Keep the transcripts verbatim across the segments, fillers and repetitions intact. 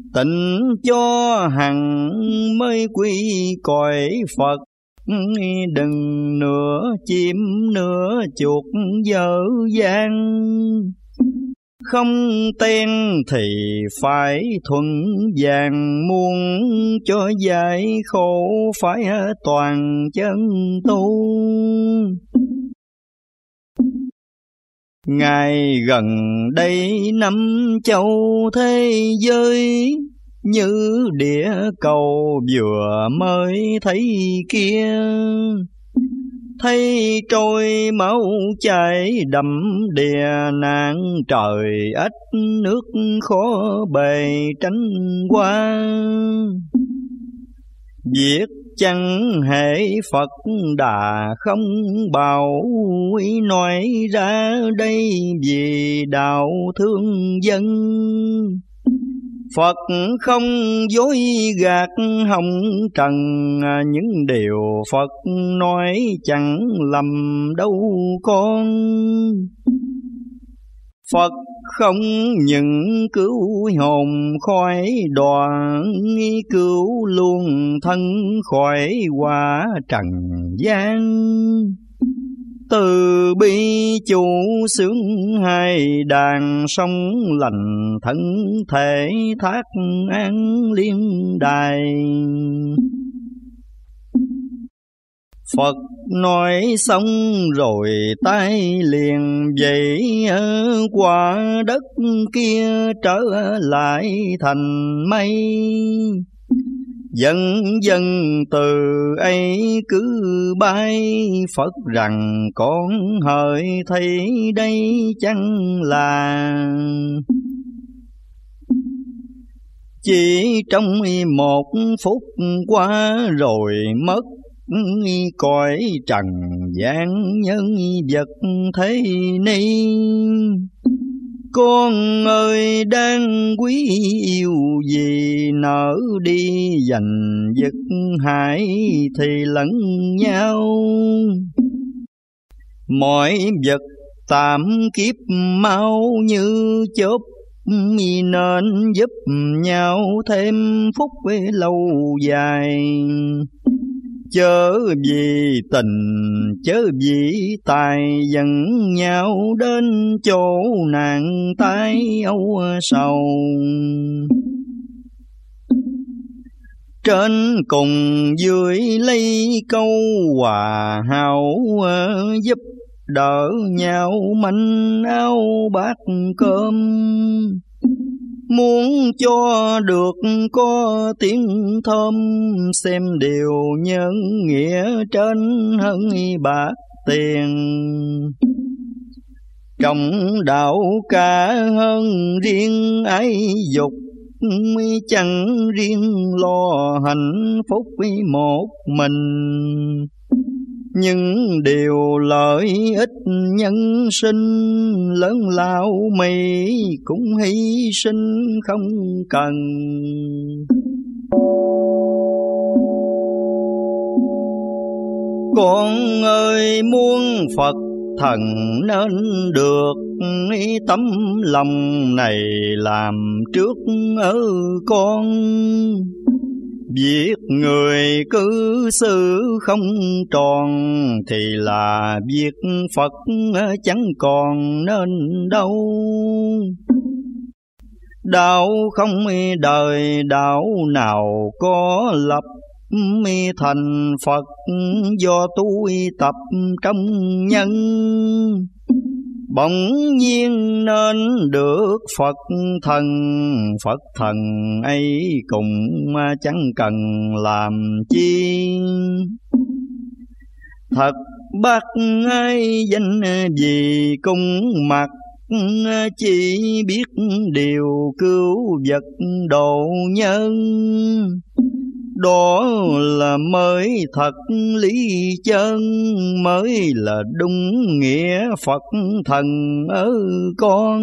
tịnh cho hằng mới quy cõi Phật. Đừng nửa chim nửa chuột dở dang, không ten thì phải thuận vàng, muôn cho giải khổ phải toàn chân tu. Ngày gần đây năm châu thế giới, như địa cầu vừa mới thấy kia, thấy trôi máu chảy đầm đìa nạn trời ách, nước khó bề tránh qua. Việc chẳng hệ Phật Đà không bào, nói ra đây vì đạo thương dân. Phật không dối gạt hồng trần, những điều Phật nói chẳng lầm đâu con. Phật không những cứu hồn khỏi đọa, cứu luôn thân khỏi quả trần gian. Từ bi chủ sướng hai đàn, sông lành thân thể thác an liên đài. Phật nói xong rồi tay liền vậy, qua đất kia trở lại thành mây. Dần dần từ ấy cứ bay, Phật rằng con hỡi thấy đây chẳng là chỉ trong một phút qua rồi mất. Cõi trần gian nhân vật thế ni, con ơi đang quý yêu gì, nỡ đi giành giật hại thì lẫn nhau. Mọi vật tạm kiếp mau như chớp, nên giúp nhau thêm phúc lâu dài. Chớ vì tình chớ vì tài, dẫn nhau đến chỗ nạn tai âu sầu. Trên cùng dưới lấy câu hòa hảo, giúp đỡ nhau manh áo bát cơm. Muốn cho được có tiếng thơm, xem điều nhân nghĩa trên hơn bạc tiền. Trong đạo cả hơn riêng ái dục, chẳng riêng lo hạnh phúc một mình. Những điều lợi ích nhân sinh, lớn lao mì cũng hy sinh không cần. Con ơi muốn Phật thần nên được, tấm lòng này làm trước ở con. Việc người cư xử không tròn, thì là việc Phật chẳng còn nên đâu. Đạo không đời đạo nào có lập, thành Phật do tu tập trong nhân. Bỗng nhiên nên được Phật thần, Phật thần ấy cùng chẳng cần làm chi. Thật bác ai danh vì cung mặt, chỉ biết điều cứu vật độ nhân. Đó là mới thật lý chân, mới là đúng nghĩa Phật thần ở con.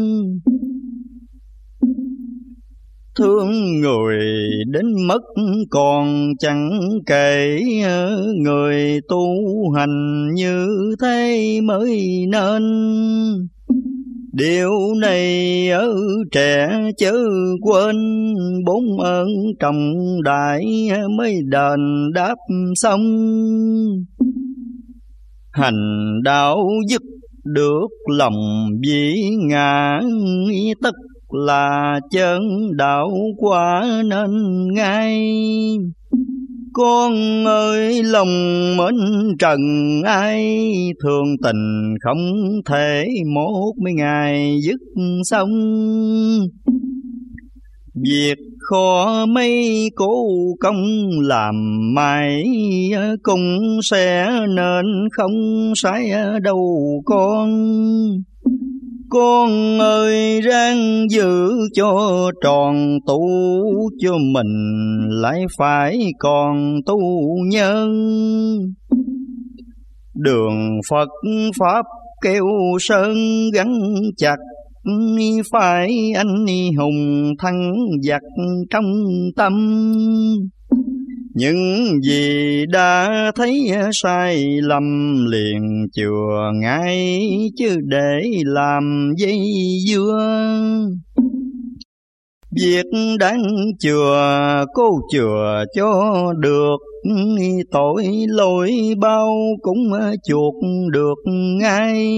Thương người đến mất còn chẳng kể, người tu hành như thế mới nên. Điều này ở trẻ chớ quên, bốn ơn trọng đại mới đền đáp xong. Hành đạo dứt được lòng vĩ ngã, tất là chân đạo quả nên ngay. Con ơi lòng mến trần ai, thường tình không thể một mấy ngày dứt xong. Việc khó mấy cố công làm mãi, cũng sẽ nên không sai đâu con. Con ơi ráng giữ cho tròn tu, cho mình lại phải còn tu nhân. Đường Phật Pháp kêu sơn gắn chặt, phải anh hùng thắng giặc trong tâm. Những gì đã thấy sai lầm liền chừa ngay, chứ để làm dây dưa. Việc đáng chừa cố chừa cho được, tội lỗi bao cũng chuộc được ngay.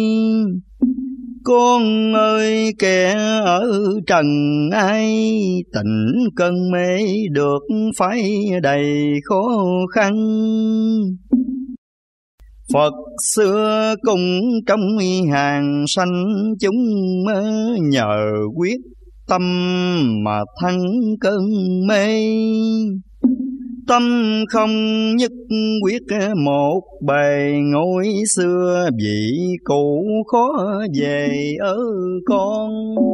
Con ơi kẻ ở trần ai, tỉnh cơn mê được phải đầy khó khăn. Phật xưa cũng trong hàng sanh chúng, nhờ quyết tâm mà thắng cơn mê. Tâm không nhất quyết một bề, ngôi xưa vị cũ khó về ở con.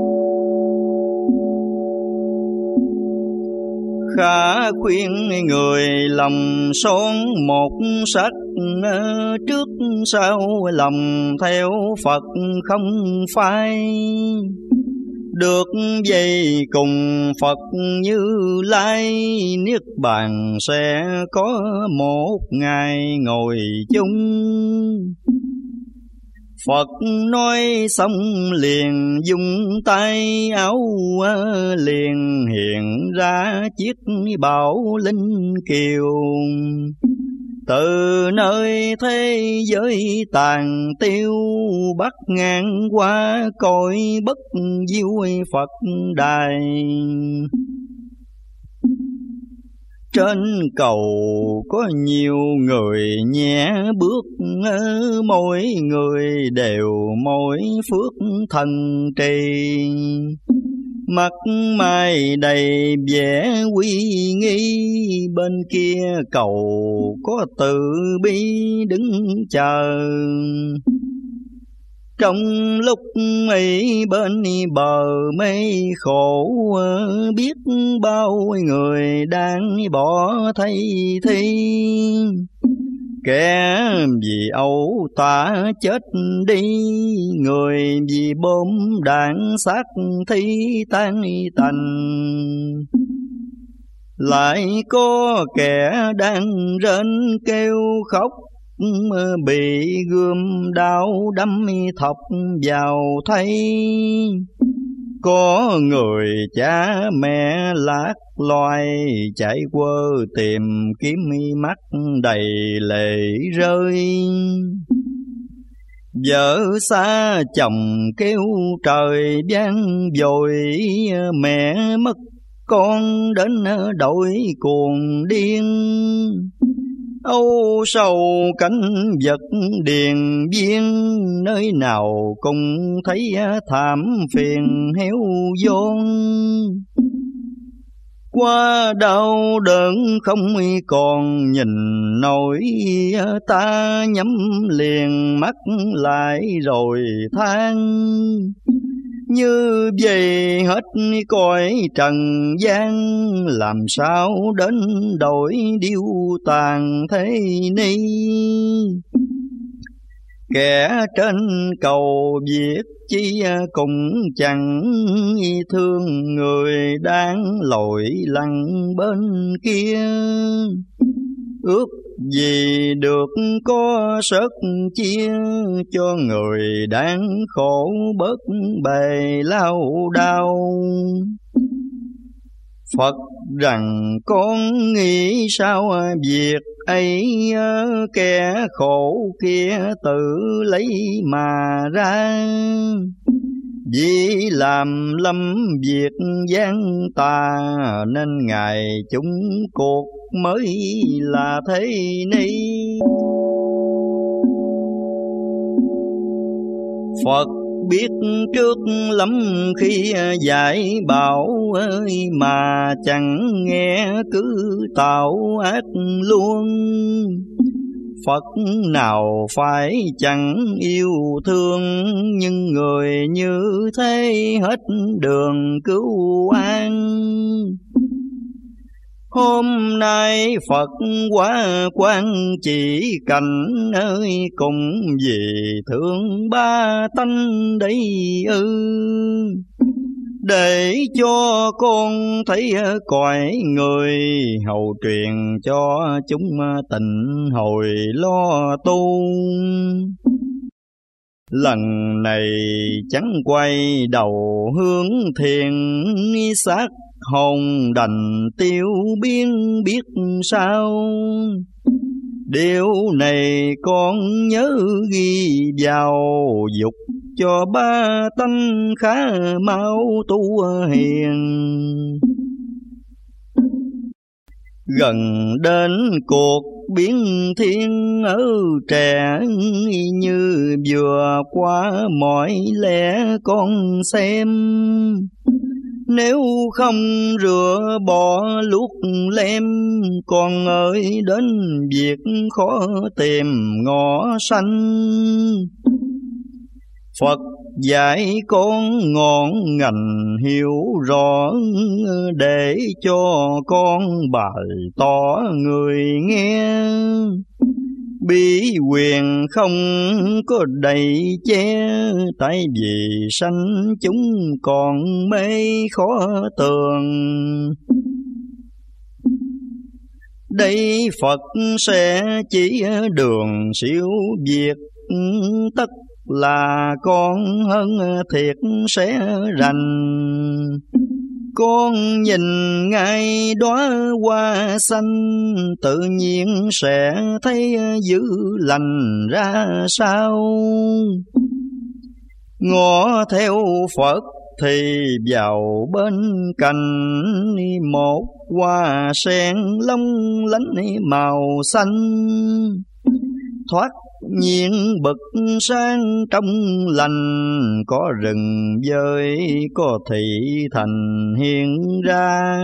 Khá khuyên người lòng son một sắc, trước sau lòng theo Phật không phai. Được vậy cùng Phật Như Lai, niết bàn sẽ có một ngày ngồi chung. Phật nói xong liền dung tay áo, liền hiện ra chiếc bảo linh kiều. Từ nơi thế giới tàn tiêu, bắt ngang qua cõi bất diệu Phật đài. Trên cầu có nhiều người nhẹ bước, mỗi người đều mỗi phước thần trì. Mặt mày đầy vẻ uy nghi, bên kia cầu có từ bi đứng chờ. Trong lúc ấy bên bờ mây khổ, biết bao người đang bỏ thay thi. Kẻ vì ẩu tả chết đi, người vì bom đạn xác thi tan tành. Lại có kẻ đang rên kêu khóc, bị gươm đao đâm thọc vào thấy. Có người cha mẹ lạc loài, chạy quơ tìm kiếm mắt đầy lệ rơi. Vợ xa chồng kêu trời vang dội, mẹ mất con đến đổi cuồng điên. Âu sầu cảnh vật điền viên, nơi nào cũng thấy thảm phiền héo vốn. Qua đau đớn không còn nhìn nổi, ta nhắm liền mắt lại rồi than. Như vậy hết cõi trần gian, làm sao đến đổi điêu tàn thế ni. Kẻ trên cầu viết chi cũng chẳng thương người đang lội lặn bên kia. Ước gì được có sớt chia, cho người đang khổ bớt bề lao đao. Phật rằng con nghĩ sao việc ấy, kẻ khổ kia tự lấy mà ra. Vì làm lâm việc gian tà, nên Ngài chúng cuộc mới là thế ni. Phật biết trước lắm khi dạy bảo ơi, mà chẳng nghe cứ tạo ác luôn. Phật nào phải chẳng yêu thương, nhưng người như thế hết đường cứu an. Hôm nay Phật quá quan chỉ cảnh ơi, cùng vì thương ba tánh đấy ư. Để cho con thấy cõi người, hầu truyền cho chúng tình hồi lo tu. Lần này chẳng quay đầu hướng thiền, xác hồn đành tiêu biến biết sao. Điều này con nhớ ghi vào, dục cho ba tánh khá mau tu hiền. Gần đến cuộc biến thiên ở trẻ, như vừa qua mọi lẽ con xem. Nếu không rửa bỏ luốc lem, con ơi đến việc khó tìm ngõ xanh. Phật dạy con ngọn ngành hiểu rõ, để cho con bày tỏ người nghe. Bí quyền không có đầy che, tại vì sanh chúng còn mê khó tường. Đây Phật sẽ chỉ đường siêu việt, tất là con hơn thiệt sẽ rành. Con nhìn ngay đóa hoa xanh, tự nhiên sẽ thấy dữ lành ra sao. Ngó theo Phật thì vào bên cạnh, một hoa sen long lánh màu xanh. Thoát nhiên bậc sáng trong lành, có rừng dơi có thị thành hiện ra.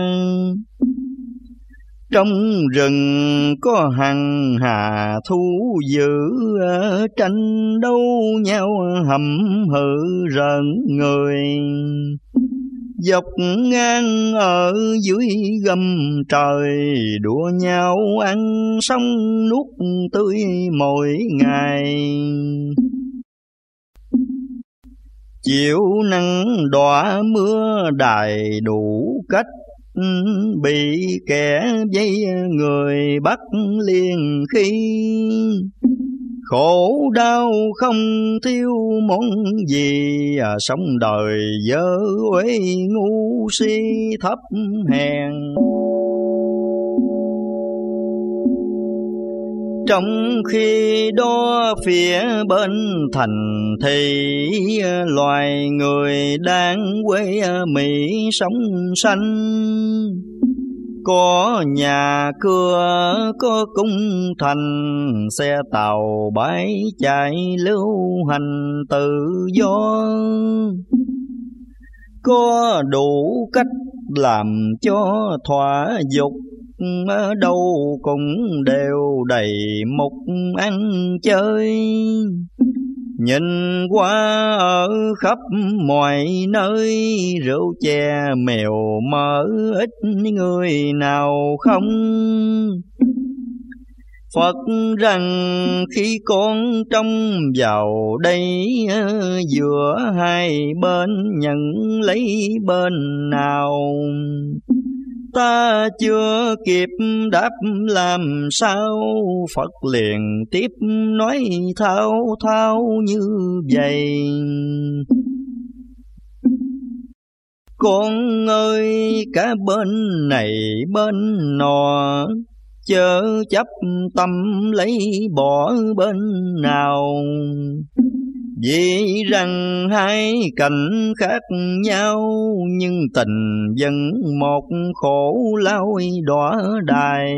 Trong rừng có hằng hà thú dữ, tranh đấu nhau hầm hự rợn người. Dọc ngang ở dưới gầm trời, đua nhau ăn sống nuốt tươi mỗi ngày. Chiều nắng đọa mưa đài đủ cách, bị kẻ dây người bắt liền khi. Khổ đau không thiếu món gì, sống đời dơ uế ngu si thấp hèn. Trong khi đó phía bên thành thì, loài người đang quê Mỹ sống xanh. Có nhà cửa, có cung thành, xe tàu bãi chạy lưu hành tự do. Có đủ cách làm cho thỏa dục, đâu cũng đều đầy mục ăn chơi. Nhìn qua ở khắp mọi nơi, rượu chè mèo mỡ ít người nào không. Phật rằng khi con trông vào đây, giữa hai bên nhận lấy bên nào. Ta chưa kịp đáp làm sao, Phật liền tiếp nói thao thao như vậy. Con ơi cả bên này bên nọ, chớ chấp tâm lấy bỏ bên nào. Vì rằng hai cảnh khác nhau, nhưng tình vẫn một khổ lao đọa đài.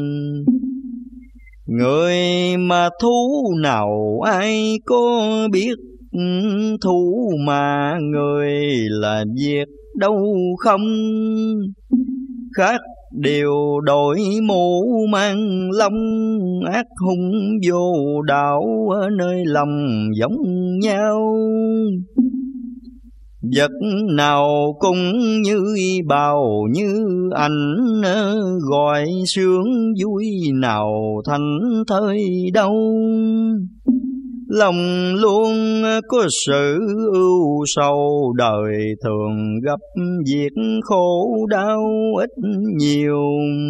Người mà thú nào ai có biết, thú mà người là việc đâu không. Khác đều đổi mũ mang lông, ác hung vô đạo ở nơi lòng giống nhau. Vật nào cũng như bào như ảnh, gọi sướng vui nào thành thơi đâu. Lòng luôn có sự ưu sầu, đời thường gặp việc khổ đau ít nhiều.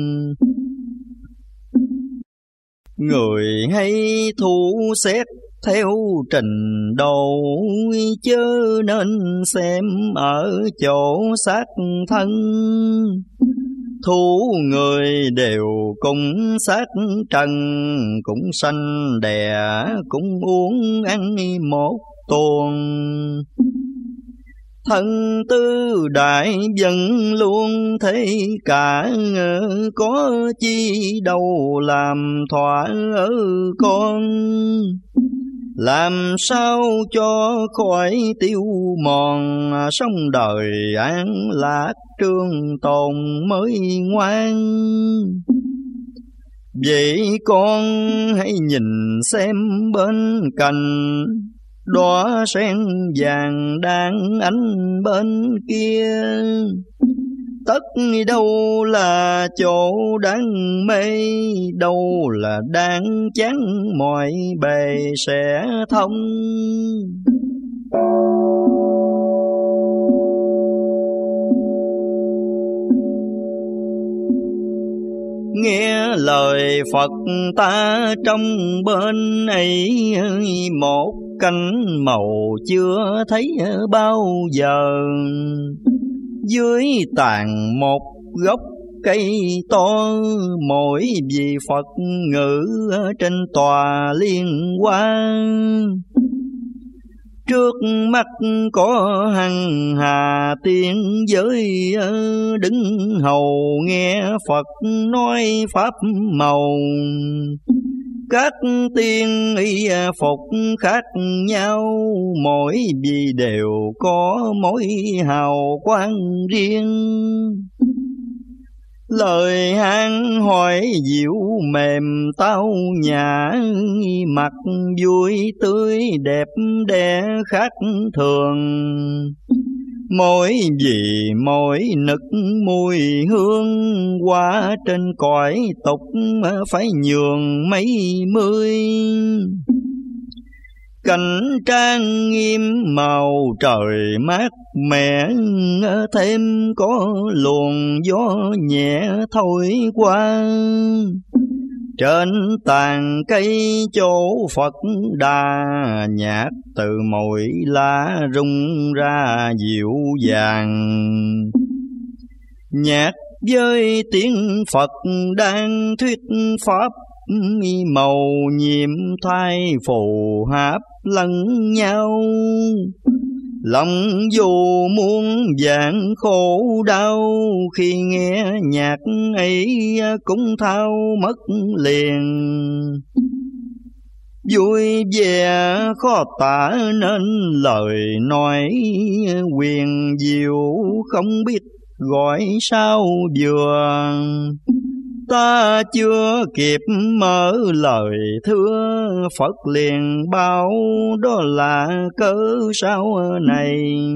Người hay thu xét theo trình độ, chớ nên xem ở chỗ xác thân. Thú người đều cùng xác trần, cũng sanh đẻ cũng uống ăn một tuần. Thân tư đại dân luôn thế cả, có chi đâu làm thỏa ở con. Làm sao cho khỏi tiêu mòn, sống đời an lạc trường tồn mới ngoan. Vậy con hãy nhìn xem bên cạnh, đóa sen vàng đang ánh bên kia. Tất đâu là chỗ đáng mê, đâu là đáng chán mọi bề sẽ thông. Nghe lời Phật ta trong bên ấy, một cánh màu chưa thấy bao giờ. Dưới tàn một gốc cây to, mỗi vị Phật ngự trên tòa liên hoa. Trước mắt có hằng hà tiên giới, đứng hầu nghe Phật nói pháp màu. Các tiên y phục khác nhau, mỗi vị đều có mỗi hào quang riêng. Lời han hỏi dịu mềm tao nhã, mặt vui tươi đẹp đẽ khác thường. Mỗi vị mỗi nực mùi hương, qua trên cõi tục phải nhường mấy mươi. Cảnh trang nghiêm màu trời mát mẻ, thêm có luồng gió nhẹ thổi qua. Trên tàn cây chỗ Phật đà, nhạc từ mỗi lá rung ra dịu dàng. Nhạc với tiếng Phật đang thuyết pháp, màu nhiệm thai phù hợp lẫn nhau. Lòng dù muôn vạn khổ đau, khi nghe nhạc ấy cũng thao mất liền. Vui vẻ khó tả nên lời nói, quyền diệu không biết gọi sao vừa. Ta chưa kịp mở lời thưa, Phật liền bảo đó là cớ sao này.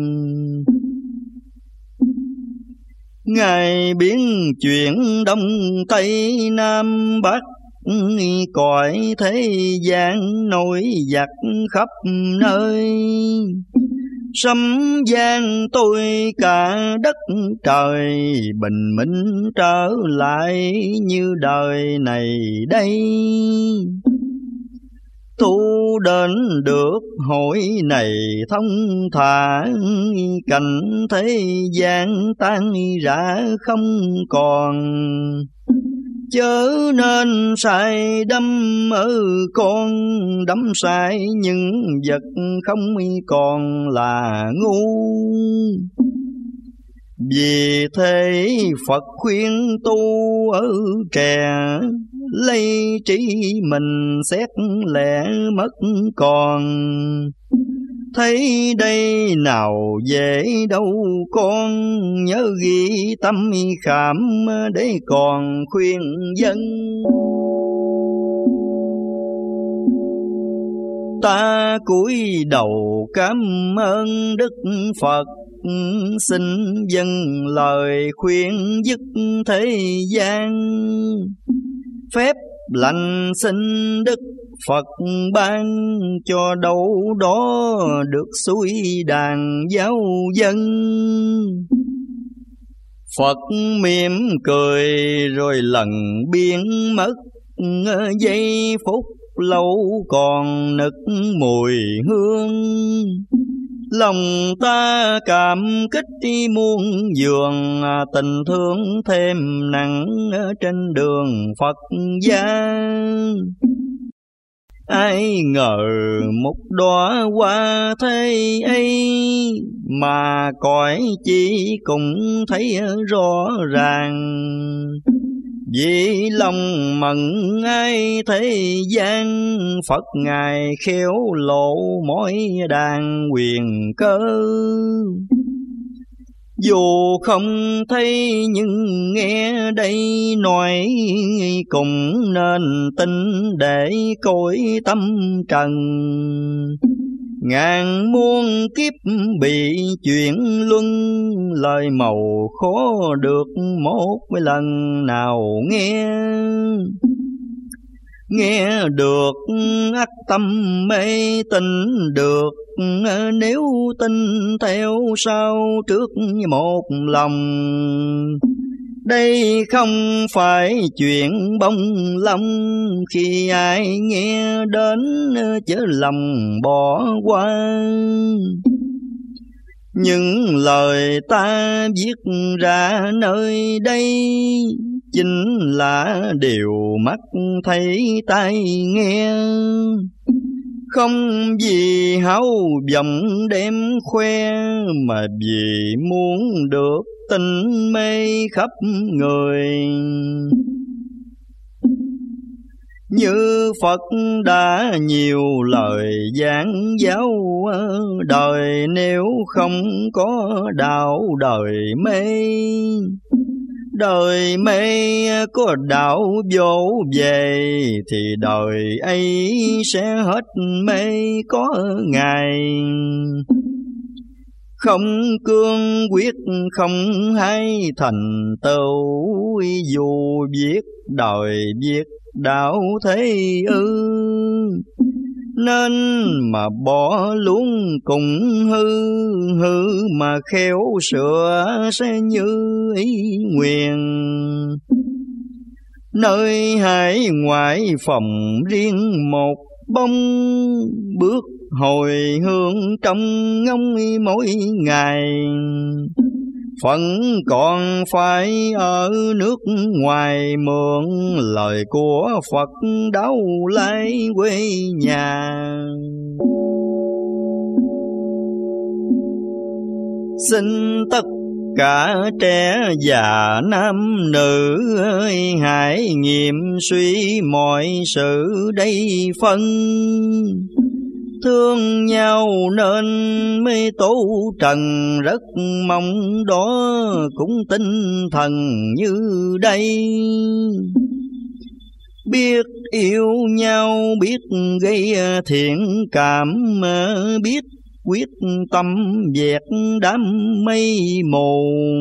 Ngài biến chuyển đông tây nam bắc, cõi thế gian nổi giặc khắp nơi. Sấm vang tôi cả đất trời, bình minh trở lại như đời này đây. Thu đến được hội này thông thả, cảnh thế gian tan rã không còn. Chớ nên say đắm ở con, đắm say những vật không còn là ngu. Vì thế Phật khuyên tu ở trẻ, lấy trí mình xét lẽ mất còn. Thấy đây nào dễ đâu con, nhớ ghi tâm khảm để còn khuyên dân. Ta cúi đầu cảm ơn Đức Phật, xin dâng lời khuyên dứt thế gian. Phép lành xin Đức Phật ban, cho đâu đó được xuôi đàn giáo dân. Phật mỉm cười rồi lần biến mất, giây phút lâu còn nức mùi hương. Lòng ta cảm kích muôn vườn, tình thương thêm nặng trên đường Phật gia. Ai ngờ một đóa hoa thế ấy, mà cõi chỉ cũng thấy rõ ràng. Vì lòng mẫn ai thế gian, Phật Ngài khéo lộ mỗi đàn quyền cơ. Dù không thấy nhưng nghe đây nói, cũng nên tin để cõi tâm trần. Ngàn muôn kiếp bị chuyển luân, lời màu khó được một lần nào nghe. Nghe được ắt tâm mê tin được, nếu tin theo sau trước một lòng. Đây không phải chuyện bông lông, khi ai nghe đến chớ lòng bỏ qua. Những lời ta viết ra nơi đây, chính là điều mắt thấy tai nghe. Không vì háo vọng đem khoe, mà vì muốn được tình mê khắp người. Như Phật đã nhiều lời giảng giáo, đời nếu không có đạo đời mê. Đời mê có đạo vô về, thì đời ấy sẽ hết mê có ngày. Không cương quyết không hay thành tựu, dù viết đời viết đạo thế ư. Nên mà bỏ luôn cùng hư, hư mà khéo sửa sẽ như ý nguyện. Nơi hải ngoại phòng riêng một bông, bước hồi hương trong ngóng mỗi ngày. Phận còn phải ở nước ngoài mượn, lời của Phật đáo lại quê nhà. Xin tất cả trẻ già nam nữ ơi, hãy nghiệm suy mọi sự đây phân. Thương nhau nên mê tố trần, rất mong đó cũng tinh thần như đây. Biết yêu nhau, biết gây thiện cảm, biết quyết tâm dẹp đám mây mù.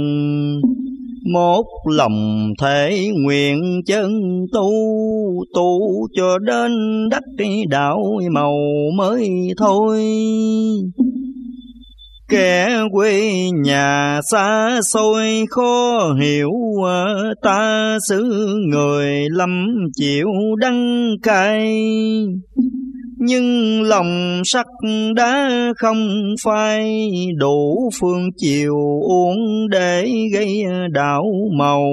Một lòng thể nguyện chân tu, tu cho đến đắc đạo màu mới thôi. Kẻ quê nhà xa xôi khó hiểu, ta xứ người lâm chịu đắng cay. Nhưng lòng sắt đá không phai, đủ phương chiều uống để gây đảo màu.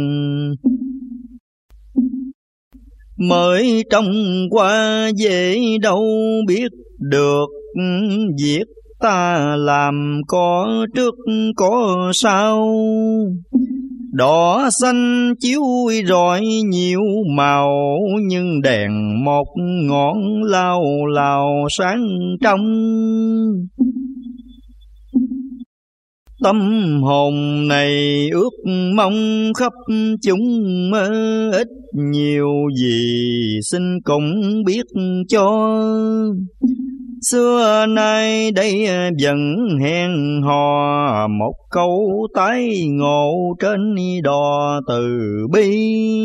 Mới trông qua dễ đâu biết được, việc ta làm có trước có sau. Đỏ xanh chiếu rọi nhiều màu, nhưng đèn một ngọn lao lao sáng trong. Tâm hồn này ước mong khắp chúng, ít nhiều gì xin cũng biết cho. Xưa nay đây vẫn hẹn hò, một câu tái ngộ trên đò từ bi.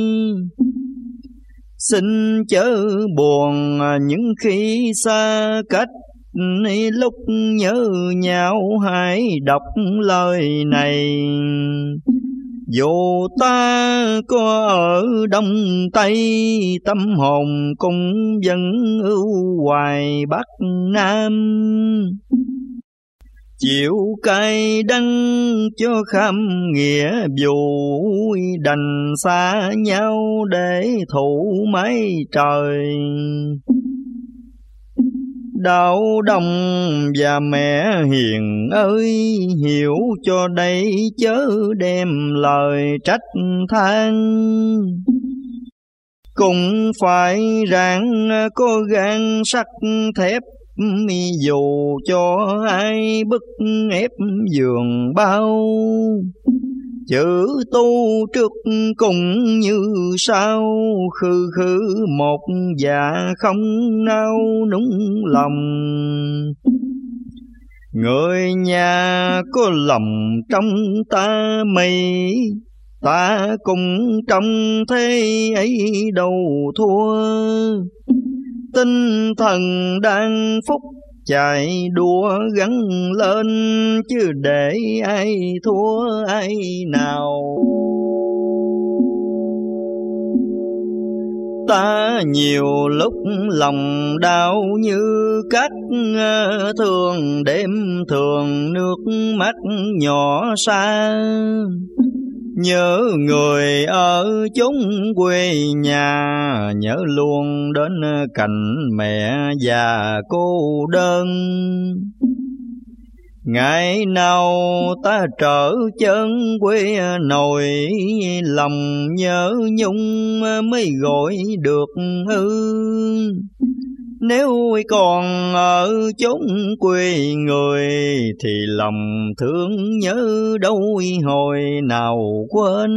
Xin chớ buồn những khi xa cách, lúc nhớ nhau hãy đọc lời này. Dù ta có ở Đông Tây, tâm hồn cũng vẫn ưu hoài Bắc Nam. Chịu cay đắng cho kham nghĩa vụ, đành xa nhau để thụ mái trời. Đạo Đồng và mẹ hiền ơi, hiểu cho đây chớ đem lời trách than. Cũng phải ráng có gan sắt thép, dù cho ai bức ép giường bao. Chữ tu trước cùng như sao, khư khư một dạ không nao núng lòng. Người nhà có lòng trong ta mây, ta cùng trong thế ấy đâu thua. Tinh thần đang phúc chạy đua gắn lên, chứ để ai thua ai nào. Ta nhiều lúc lòng đau như cắt, thường đêm thường nước mắt nhỏ xa. Nhớ người ở chốn quê nhà, nhớ luôn đến cạnh mẹ già cô đơn. Ngày nào ta trở chân quê nội, lòng nhớ nhung mới gọi được ư. Nếu còn ở chốn quê người, thì lòng thương nhớ đâu hồi nào quên.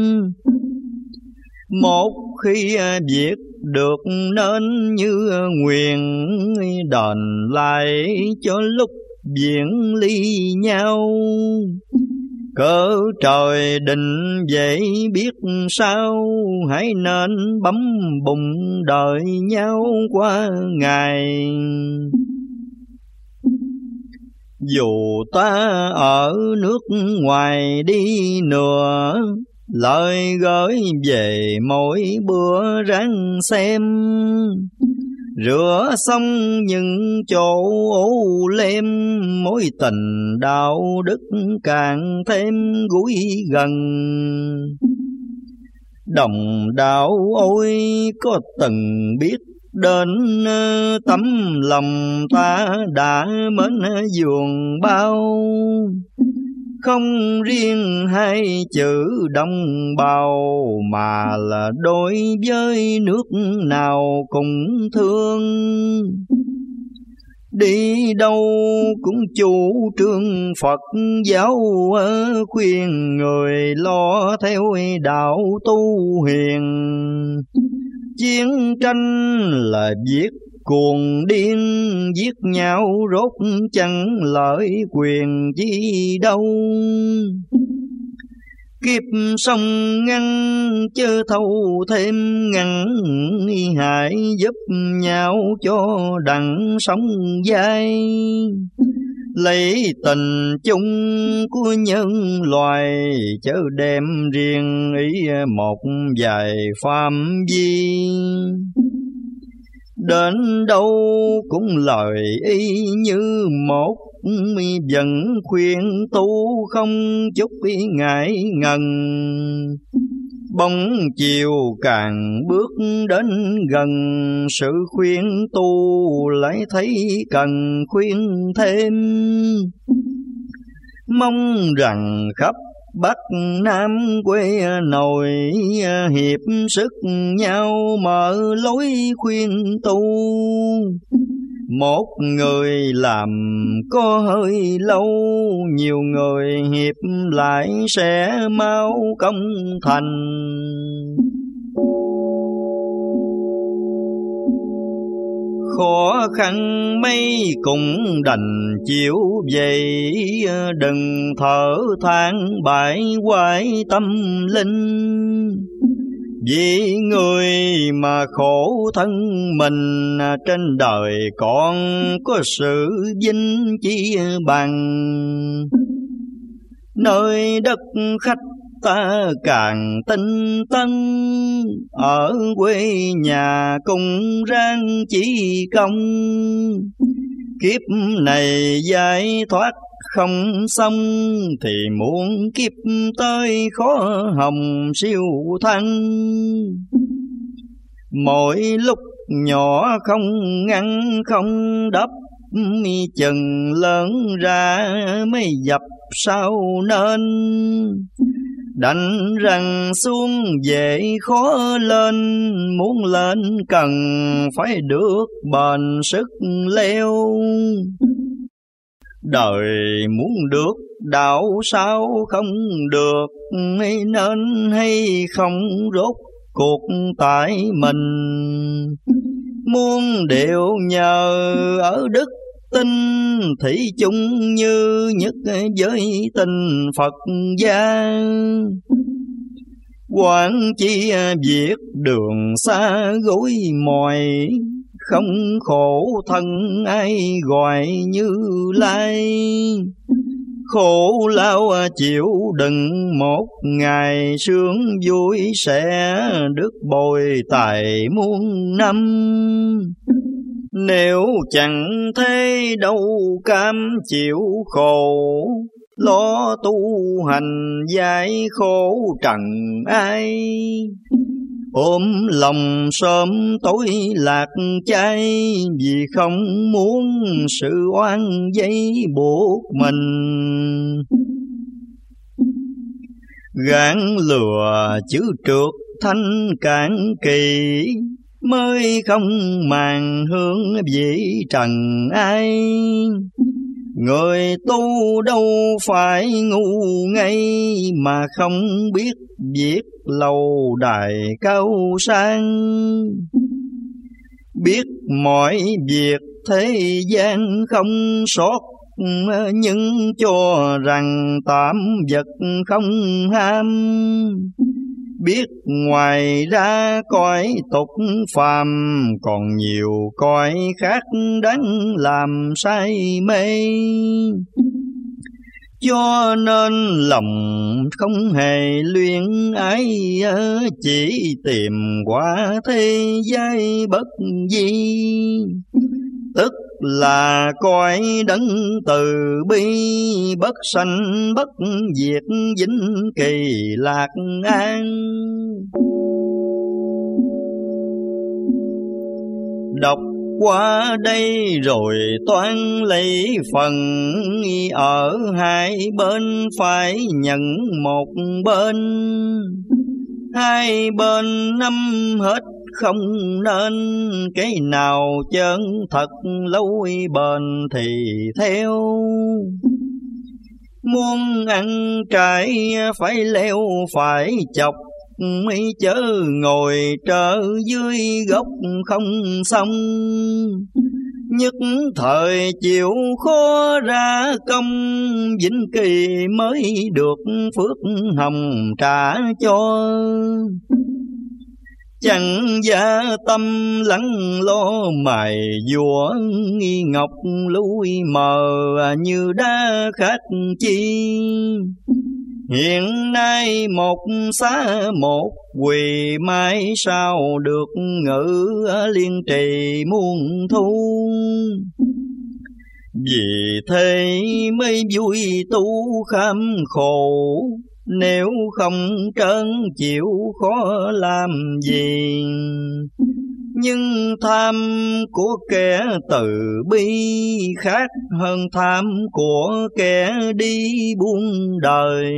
Một khi việc được nên như nguyện, đền lại cho lúc biển ly nhau. Cỡ trời định vậy biết sao, hãy nên bấm bụng đợi nhau qua ngày. Dù ta ở nước ngoài đi nữa, lời gửi về mỗi bữa ráng xem. Rửa xong những chỗ ố lem, mối tình đạo đức càng thêm gũi gần. Đồng đạo ôi có từng biết đến tấm lòng ta đã mến dường bao. Không riêng hai chữ đồng bào, mà là đối với nước nào cũng thương. Đi đâu cũng chủ trương Phật giáo, khuyên người lo theo đạo tu hiền. Chiến tranh là việc cuồng điên, giết nhau rốt chẳng lợi quyền chi đâu. Kiếp sông ngăn chớ thâu thêm ngăn, hãy giúp nhau cho đặng sống dai. lấy tình chung của nhân loài, chớ đem riêng ý một vài phạm vi. Đến đâu cũng lời y như một, vẫn khuyên tu không chút ngại ngần. Bóng chiều càng bước đến gần, sự khuyên tu lại thấy cần khuyên thêm. Mong rằng khắp Bắc Nam quê nội, hiệp sức nhau mở lối khuyên tu. Một người làm có hơi lâu, nhiều người hiệp lại sẽ mau công thành. Khó khăn mấy cũng đành chịu vậy, đừng thở than bại hoại tâm linh. Vì người mà khổ thân mình, trên đời còn có sự vinh chi bằng. Nơi đất khách ta càng tinh tấn, ở quê nhà cùng ráng chỉ công. Kiếp này giải thoát không xong, thì muốn kiếp tới khó hồng siêu thăng. Mỗi lúc nhỏ không ngăn không đắp, chừng lớn ra mới dập sao nên. Đành rằng xuống về khó lên, muốn lên cần phải được bền sức leo. Đời muốn được đạo sao không được, nên hay không rốt cuộc tại mình. Muốn đều nhờ ở đức tin, thủy chung như nhất với tình Phật gia. Quán chi việc đường xa gối mỏi, không khổ thân ai gọi Như Lai. Khổ lao chịu đựng một ngày, sướng vui sẽ được bồi tài muôn năm. Nếu chẳng thế đâu cam chịu khổ, lo tu hành giải khổ trần ai. Ôm lòng sớm tối lạc chay, vì không muốn sự oan dây buộc mình. Gán lừa chữ trượt thanh cản kỳ, mới không màng hướng vị trần ai. Người tu đâu phải ngu ngây, mà không biết việc lâu đài cao sang. Biết mọi việc thế gian không sót, nhưng cho rằng tạm vật không ham. Biết ngoài ra cõi tục phàm, còn nhiều cõi khác đáng làm say mê. Cho nên lòng không hề luyến ái, chỉ tìm quả thế giới bất di. Tức là cõi đấng từ bi, bất sanh bất diệt vĩnh kỳ lạc an. Đọc qua đây rồi toán lấy phần, ở hai bên phải nhận một bên. Hai bên năm hết không nên, cái nào chân thật lâu bền thì theo. Muốn ăn trái phải leo phải chọc, mấy chớ ngồi trở dưới gốc không xong. Nhất thời chịu khó ra công, vĩnh kỳ mới được phước hồng trả cho. Chẳng gia tâm lắng lo mài vua ngọc lúi mờ như đá khát chi. Hiện nay một xá một quỳ, mai sau được ngự liên trì muôn thu. Vì thế mới vui tu kham khổ, nếu không trơn chịu khó làm gì. Nhưng tham của kẻ từ bi khác hơn tham của kẻ đi buông đời.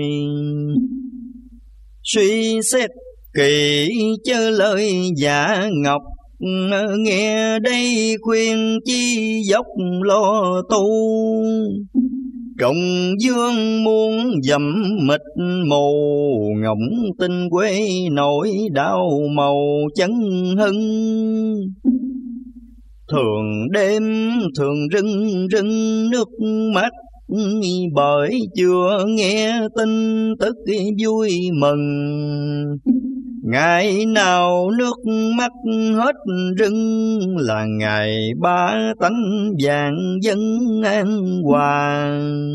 Suy xét kỹ chớ lời giả ngọc, nghe đây khuyên chi dốc lo tu. Trọng dương muốn dầm mịt mù, ngọng tinh quê nổi đau màu chấn hưng. Thường đêm thường rưng rưng nước mắt, bởi chưa nghe tin tức vui mừng. Ngày nào nước mắt hết rưng, là ngày ba tánh vàng dân an hòa.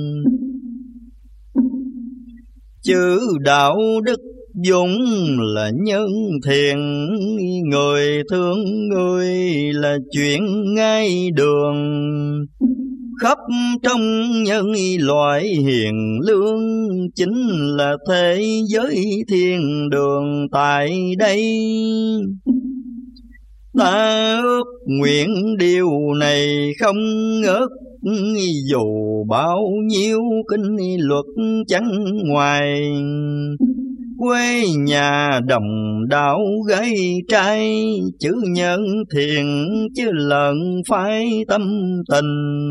Chữ đạo đức dũng là nhân thiện, người thương người là chuyện ngay đường. Khắp trong nhân loại hiền lương, chính là thế giới thiên đường tại đây. Ta ước nguyện điều này không ngớt, dù bao nhiêu kinh luật chẳng ngoài. Quê nhà đồng đạo gái trai, chữ nhân thiện chứ lợn phái tâm tình.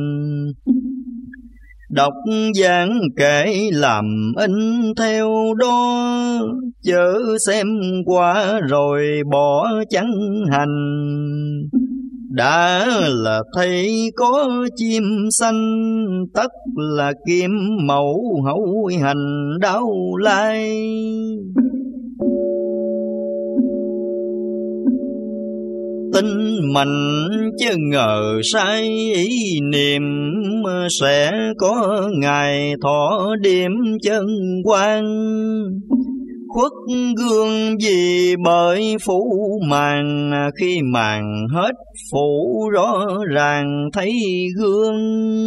Đọc giảng kể làm in theo đó, chớ xem qua rồi bỏ chẳng hành. Đã là thấy có chim xanh, tất là kim mẫu hậu hành đáo lai. Tin mạnh chứ ngờ sai ý niệm, sẽ có ngày thọ điểm chân quan. Khuất gương vì bởi phủ màn, khi màn hết phủ rõ ràng thấy gương.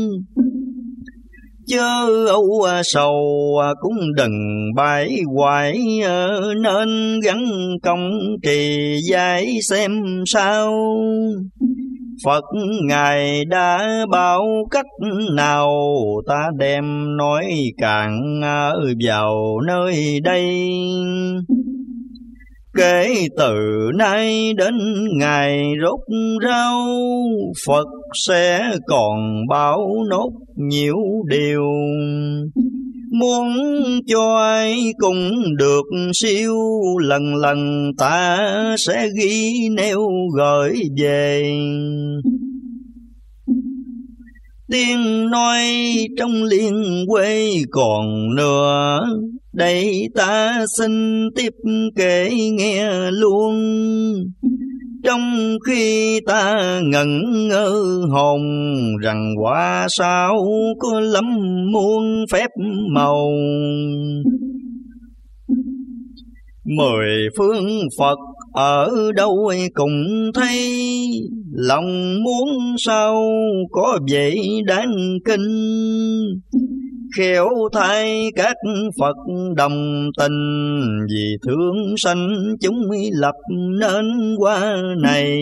Chớ âu sầu cũng đừng bãi hoài, nên gắn công trì giải xem sao. Phật Ngài đã bảo cách nào, ta đem nói cạn vào nơi đây. Kể từ nay đến ngày rốt ráo, Phật sẽ còn bảo nốt nhiều điều. Muốn cho ai cũng được siêu, lần lần ta sẽ ghi nêu gửi về. Tiếng nói trong liên quê còn nữa, đây ta xin tiếp kể nghe luôn. Trong khi ta ngẩn ngơ hồn, rằng quả sao có lắm muôn phép màu. Mười phương Phật ở đâu cũng thấy, lòng muốn sao có vậy đáng kinh. Khéo thay các Phật đồng tình, vì thương sanh chúng lập nên qua này.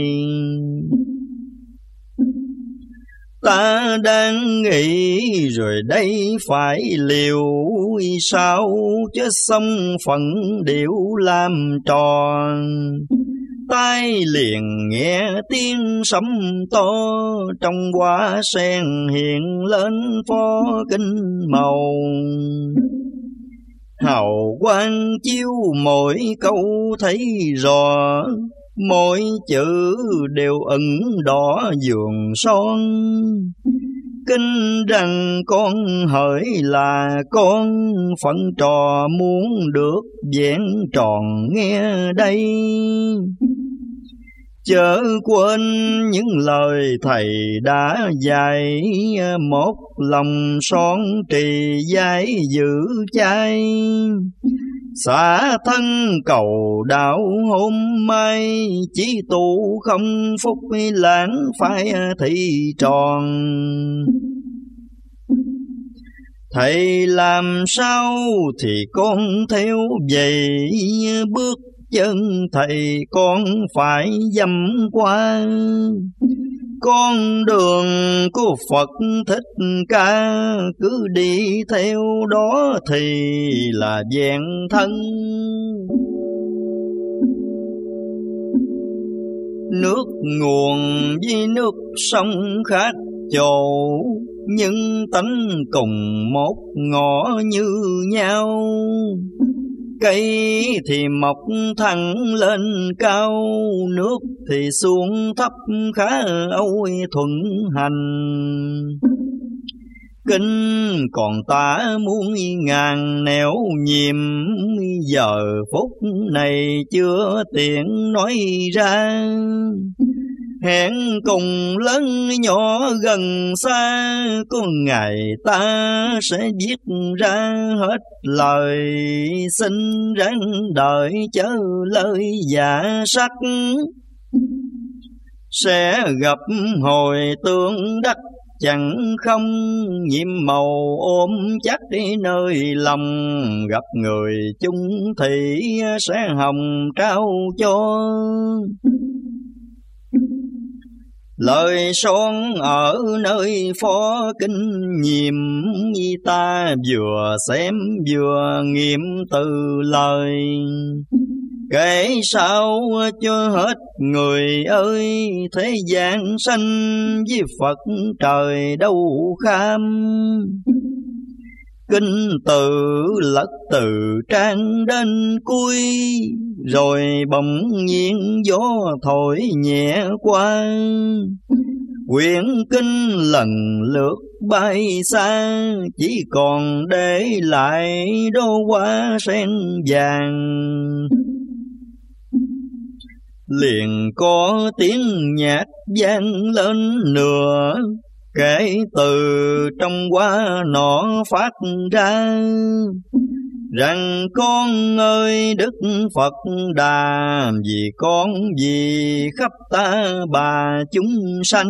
Ta đang nghĩ rồi đây phải liều, sao chứ xong phận điệu làm tròn. Tai liền nghe tiếng sấm to, trong hoa sen hiện lên phó kinh màu. Hào quang chiếu mỗi câu thấy rõ, mỗi chữ đều ẩn đỏ vườn son. kinh rằng con hỡi là con phận trò muốn được vẹn tròn nghe đây. Chớ quên những lời thầy đã dạy, một lòng son trì giải giữ chay. Xả thân cầu đạo hôm mai, chỉ tu không phúc lãng phải thị tròn. Thầy làm sao thì con theo vậy, bước chân thầy con phải dăm qua. Con đường của Phật Thích Ca, cứ đi theo đó thì là vẹn thân. Nước nguồn với nước sông khác chỗ, nhưng tánh cùng một ngõ như nhau. Cây thì mọc thẳng lên cao, nước thì xuống thấp khá ôi thuận hành. Kinh còn tả muôn ngàn nẻo nhiệm, giờ phút này chưa tiện nói ra. Hẹn cùng lớn nhỏ gần xa, có ngày ta sẽ viết ra hết lời. Xin ráng đợi chớ lời giả sắc, sẽ gặp hồi tương đắc chẳng không. Nhiệm màu ôm chắc đi nơi lòng, gặp người chung thì sẽ hồng trao cho. Lời son ở nơi phó kinh nhiệm, ta vừa xem vừa nghiệm từ lời. Kể sao cho hết người ơi, thế gian sanh với Phật trời đâu kham. Kinh từ lật từ trang đến cuối, rồi bỗng nhiên gió thổi nhẹ qua. Quyển kinh lần lượt bay xa, chỉ còn để lại đô hoa sen vàng. Liền có tiếng nhạc vang lên nữa, kể từ trong hoa nọ phát ra. Rằng con ơi Đức Phật Đà, vì con vì khắp ta bà chúng sanh.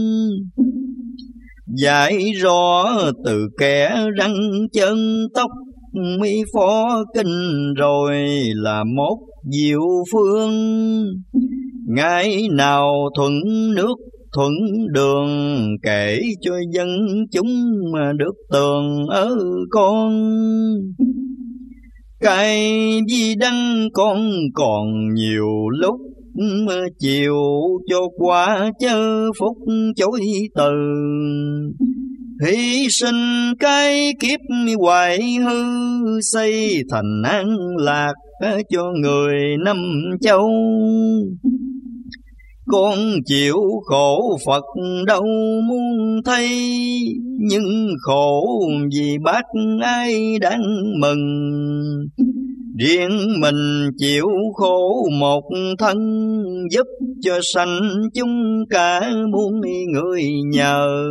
Dạy rõ từ kẻ răng chân tóc, mi phó kinh rồi là một diệu phương. Ngày nào thuận nước thuận đường, kể cho dân chúng mà được tường ở con. Cái di đăng con còn nhiều lúc, chiều cho qua chớ phúc chối từ. Hy sinh cái kiếp hoài hư, xây thành an lạc cho người năm châu. Con chịu khổ Phật đâu muốn thấy, nhưng khổ vì bác ai đáng mừng. Riêng mình chịu khổ một thân, giúp cho sanh chúng cả muôn người nhờ.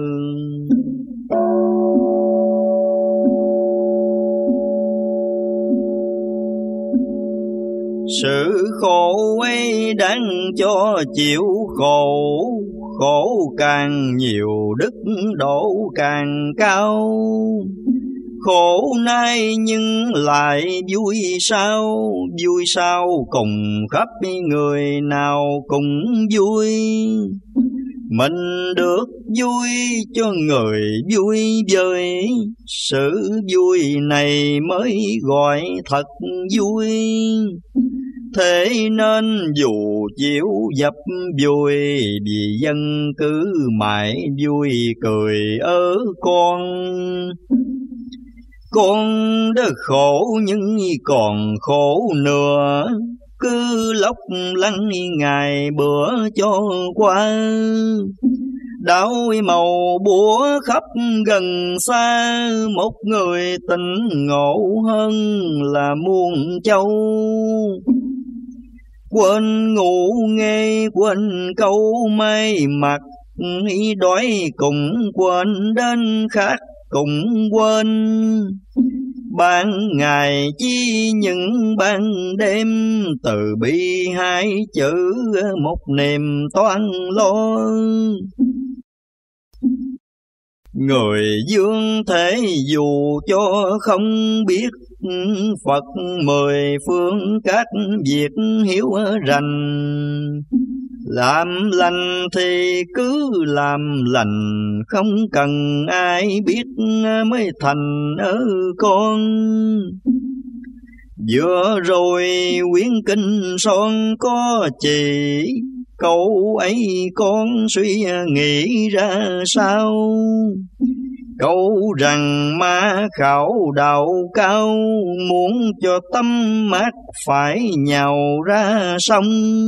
Sự khổ ấy đáng cho chịu khổ, khổ càng nhiều đức độ càng cao. Khổ nay nhưng lại vui sao, vui sao cùng khắp người nào cũng vui. Mình được vui cho người vui vời, sự vui này mới gọi thật vui. Thế nên dù chịu dập vui, vì dân cứ mãi vui cười ở con. Con đã khổ nhưng còn khổ nữa, cứ lóc lăn ngày bữa cho qua. đảo màu búa khắp gần xa, một người tỉnh ngộ hơn là muôn châu. Quên ngủ nghe quên câu may mặc, đói cũng quên đến khát cũng quên. Ban ngày chi những ban đêm, từ bi hai chữ một niềm toan lo. Người dương thế dù cho không biết, Phật mười phương các việc hiếu rành. Làm lành thì cứ làm lành, không cần ai biết mới thành ở con. Vừa rồi quyển kinh son có chỉ, câu ấy con suy nghĩ ra sao? Câu rằng ma khảo đạo cao, muốn cho tâm mát phải nhào ra sông.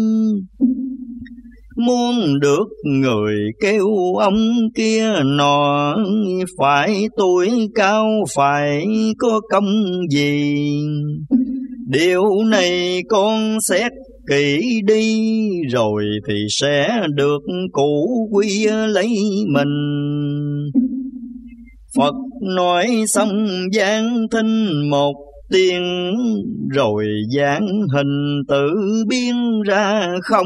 Muốn được người kêu ông kia nọ, phải tuổi cao phải có công gì. Điều này con xét kỹ đi, rồi thì sẽ được cụ quy lấy mình. Phật nói xong giảng thinh một tiếng, rồi giảng hình tự biến ra không.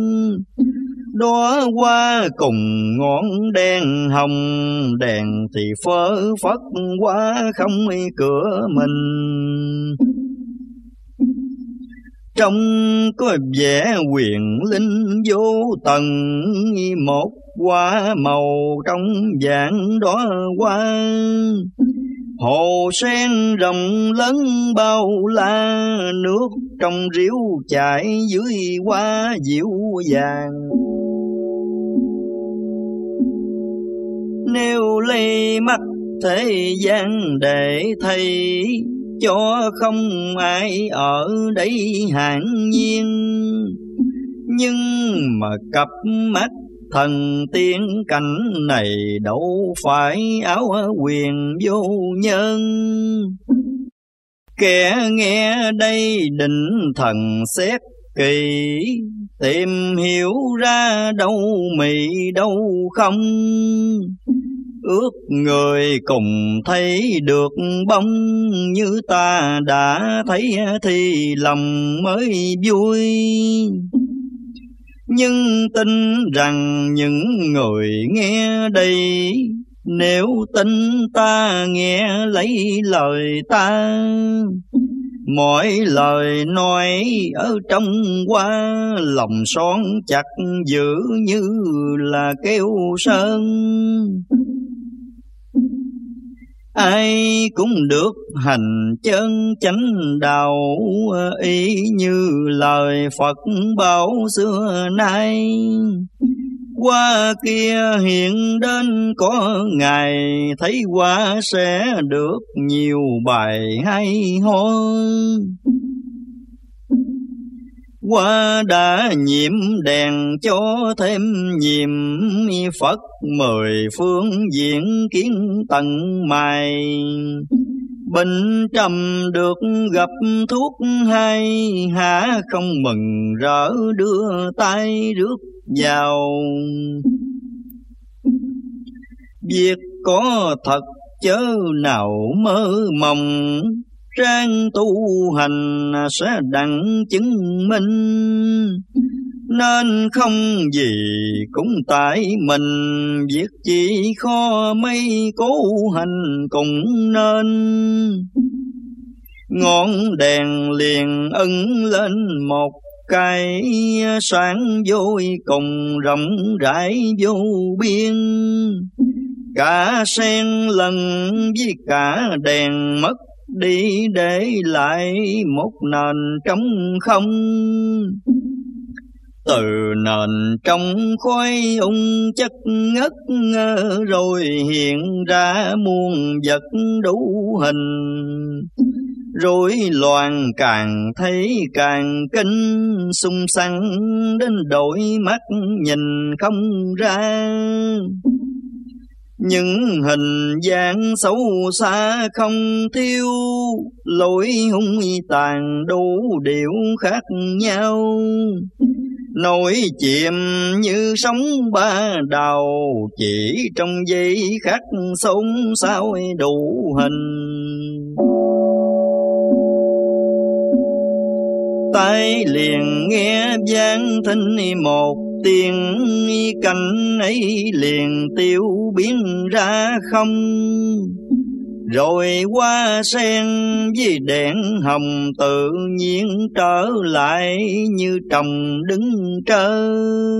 Đó qua cùng ngọn đèn hồng, đèn thì phơ phất qua không cửa mình. Trong có vẻ quyền linh vô tận, một hoa màu trong vạn đóa hoa. Hồ sen rộng lớn bao la, nước trong riếu chảy dưới hoa dịu dàng. Nếu lấy mắt thế gian để thấy, cho không ai ở đây hạng nhiên. Nhưng mà cặp mắt thần tiên cảnh này, đâu phải áo quyền vô nhân. Kẻ nghe đây định thần xét kỳ, tìm hiểu ra đâu mị đâu không. Ước người cùng thấy được bóng, như ta đã thấy thì lòng mới vui. Nhưng tin rằng những người nghe đây, nếu tin ta nghe lấy lời ta. Mọi lời nói ở trong hoa, lòng son chặt giữ như là keo sơn. Ai cũng được hành chân chánh đạo, ý như lời Phật bảo xưa nay. Qua kia hiện đến có ngày, thấy qua sẽ được nhiều bài hay ho. Qua đã nhiệm đèn cho thêm nhiệm, Phật mười phương diện kiến tận mài. Bệnh trầm được gặp thuốc hay, há không mừng rỡ đưa tay rước vào. Việc có thật chớ nào mơ mộng, ráng tu hành sẽ đặng chứng minh. Nên không gì cũng tại mình, việc chỉ khó mấy cố hành cũng nên. Ngọn đèn liền ấn lên một cái, sáng vôi cùng rộng rãi vô biên. Cả sen lần với cả đèn mất đi, để lại một nền trống không. Từ nền trong khói ung chất ngất, rồi hiện ra muôn vật đủ hình. rối loạn càng thấy càng kinh, xung xăng đến đổi mắt nhìn không ra. Những hình dạng xấu xa không thiếu, lối hung tàn đủ điệu khác nhau. Nổi chìm như sóng ba đào, chỉ trong giây khắc xôn xao đủ hình. Tai liền nghe vang thinh một tiếng, cánh ấy liền tiêu biến ra không. Rồi hoa sen với đèn hồng tự nhiên trở lại như trồng đứng trơ.